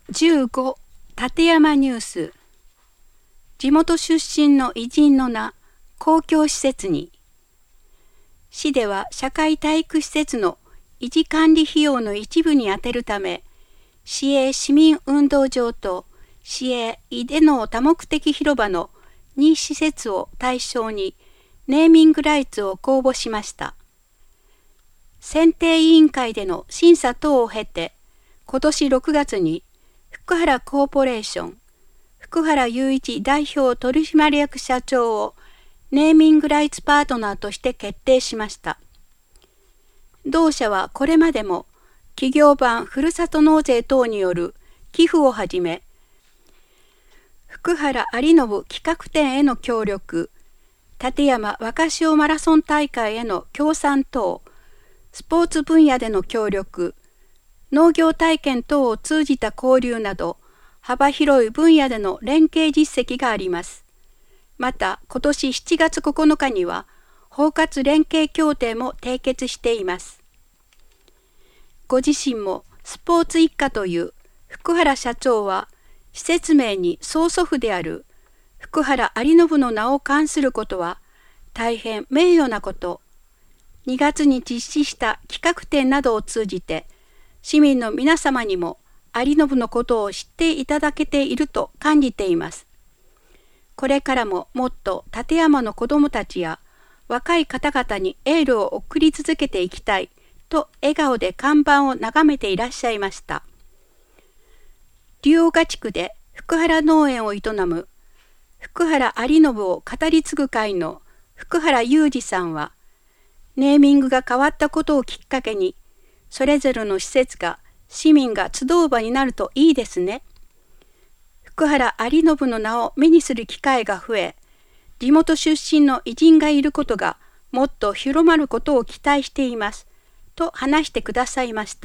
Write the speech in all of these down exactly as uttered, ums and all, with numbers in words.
じゅうご、立山ニュース。地元出身の偉人の名、公共施設に。市では社会体育施設の維持管理費用の一部に充てるため、市営市民運動場と市営井出の多目的広場のに施設を対象にネーミングライツを公募しました。選定委員会での審査等を経て、今年ろくがつに福原コーポレーション、福原雄一代表取締役社長をネーミングライツパートナーとして決定しました。同社はこれまでも企業版ふるさと納税等による寄付をはじめ、福原有信企画展への協力、立山若潮マラソン大会への協賛等、スポーツ分野での協力、農業体験等を通じた交流など、幅広い分野での連携実績があります。また、今年しちがつここのかには、包括連携協定も締結しています。ご自身もスポーツ一家という福原社長は、施設名に曽祖父である福原有信の名を冠することは、大変名誉なこと。にがつに実施した企画展などを通じて、市民の皆様にも有信のことを知っていただけていると感じています。これからももっと立山の子どもたちや若い方々にエールを送り続けていきたいと笑顔で看板を眺めていらっしゃいました。龍岡地区で福原農園を営む福原有信を語り継ぐ会の福原裕二さんは、ネーミングが変わったことをきっかけに、それぞれの施設が市民が集う場になるといいですね。福原有信の名を目にする機会が増え、地元出身の偉人がいることがもっと広まることを期待しています、と話してくださいました。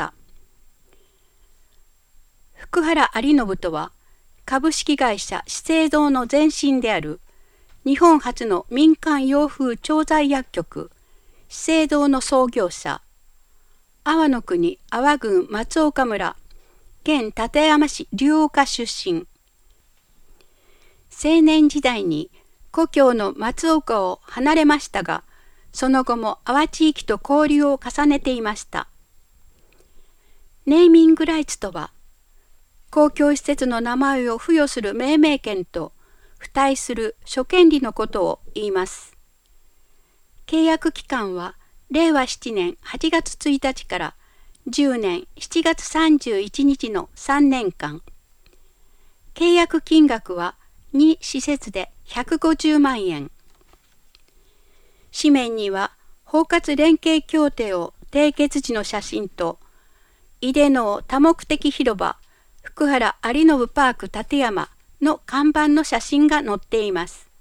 福原有信とは、株式会社資生堂の前身である、日本初の民間洋風調剤薬局、資生堂の創業者、阿波の国阿波郡松岡村、現立山市龍岡出身。青年時代に故郷の松岡を離れましたが、その後も阿波地域と交流を重ねていました。ネーミングライツとは、公共施設の名前を付与する命名権と付帯する諸権利のことを言います。契約期間はれいわしちねんはちがつついたちからじゅうねんしちがつさんじゅういちにちのさんねんかん。契約金額はに施設でひゃくごじゅうまんえん。紙面には包括連携協定を締結時の写真と、井出の多目的広場福原有信パーク立山の看板の写真が載っています。